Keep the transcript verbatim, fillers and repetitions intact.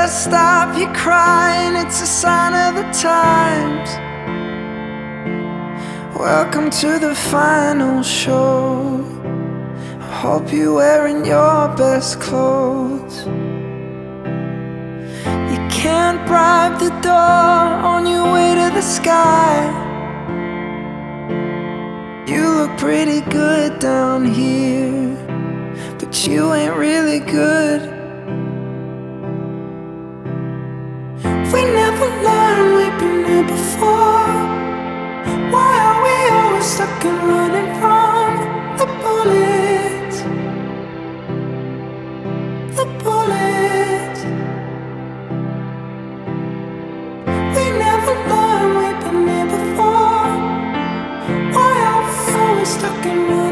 better stop your crying, it's a sign of the times. Welcome to the final show. I hope you're wearing your best clothes. You can't bribe the door on your way to the sky. You look pretty good down here, but you ain't really good. We never learned, we've been here before. Why are we always stuck and running from the bullets? The bullets. We never learned, we've been here before. Why are we always stuck and running?